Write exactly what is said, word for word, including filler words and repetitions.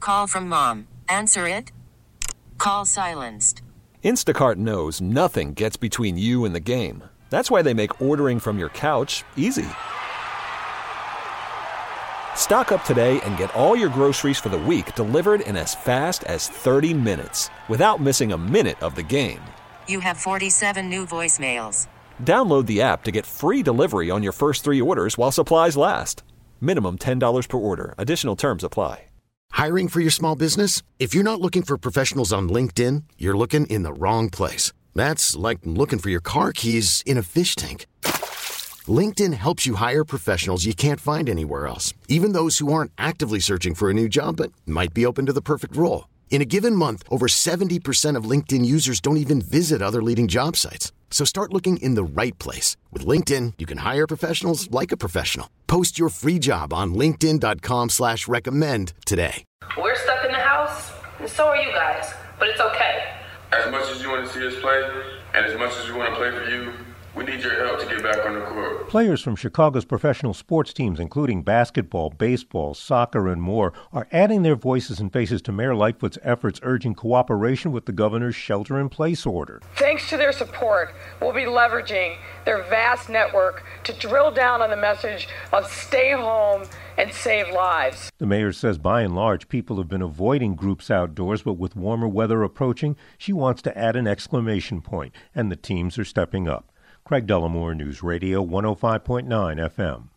call from mom. Answer it. Call silenced. Instacart knows nothing gets between you and the game. That's why they make ordering from your couch easy. Stock up today and get all your groceries for the week delivered in as fast as thirty minutes without missing a minute of the game. You have forty-seven new voicemails. Download the app to get free delivery on your first three orders while supplies last. Minimum ten dollars per order. Additional terms apply. Hiring for your small business? If you're not looking for professionals on LinkedIn, you're looking in the wrong place. That's like looking for your car keys in a fish tank. LinkedIn helps you hire professionals you can't find anywhere else, even those who aren't actively searching for a new job but might be open to the perfect role. In a given month, over seventy percent of LinkedIn users don't even visit other leading job sites. So start looking in the right place. With LinkedIn, you can hire professionals like a professional. Post your free job on linkedin.com slash recommend today. We're stuck in the house, and so are you guys, but it's okay. As much as you want to see us play, and as much as we want to play for you, we need your help to get back on the court. Players from Chicago's professional sports teams, including basketball, baseball, soccer, and more, are adding their voices and faces to Mayor Lightfoot's efforts urging cooperation with the governor's shelter-in-place order. Thanks to their support, we'll be leveraging their vast network to drill down on the message of stay home and save lives. The mayor says by and large people have been avoiding groups outdoors, but with warmer weather approaching, she wants to add an exclamation point, and the teams are stepping up. Craig Dellamore, News Radio one oh five point nine F M.